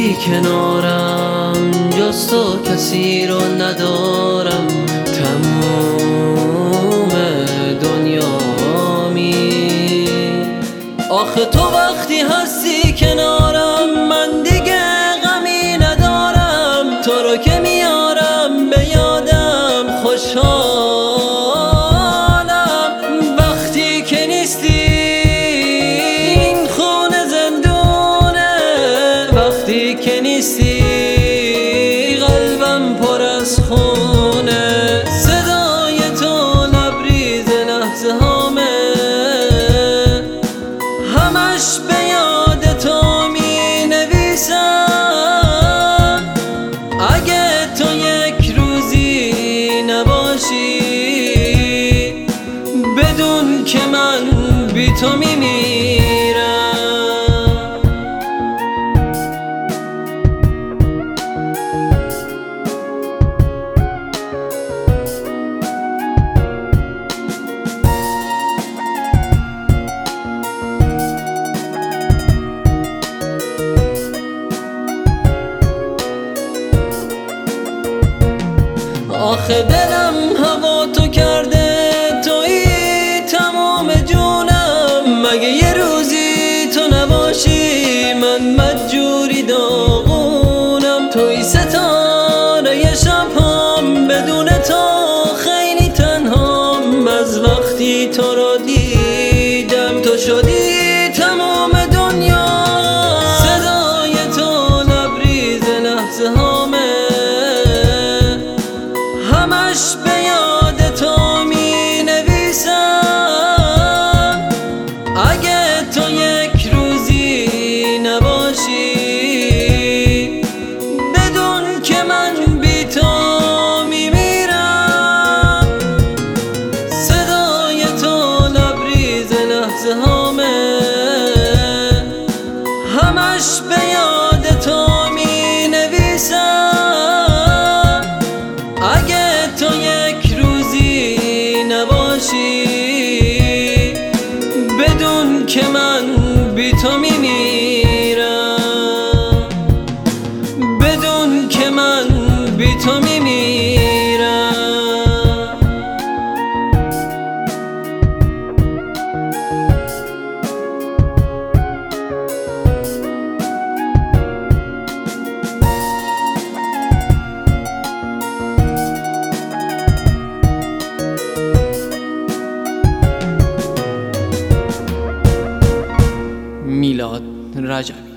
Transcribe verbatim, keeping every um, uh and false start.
هستی کنارم، جز تو کسی رو ندارم. تموم دنیامی آخه تو وقتی هستی کنارم، من دیگه غمی ندارم. تو رو که میارم به یادم خوشحالم. وقتی که نیستی این خونه زندونه، وقتی که نیستی قلبم پر از خونه. صدای تو لبریز لحظه هامه، همش به یاد تو می نویسم. اگه تو یک روزی نباشی، بدون که من بی تو می میرم. آخه دلم هوا تو کرده، تویی تمام جونم. مگه یه روزی تو نباشی، من مجبوری داغونم. تویی ستاره شبام، بدون تو خیلی تنهام. از وقتی تو رو دیدم، تو شدی تمام دنیا. صدای تو لبریز لحظه هامه، همش به یاد تو می نویسم. اگه تو یک روزی نباشی، بدون که من بی تو می میرم. صدای تو لبریز لحظه هامه، همش به یاد تو می نویسم. اگه تو یک روزی نباشی، بدون که من بی تو می میرم. بدون که من بی تو می میرم. میلاد رجبی.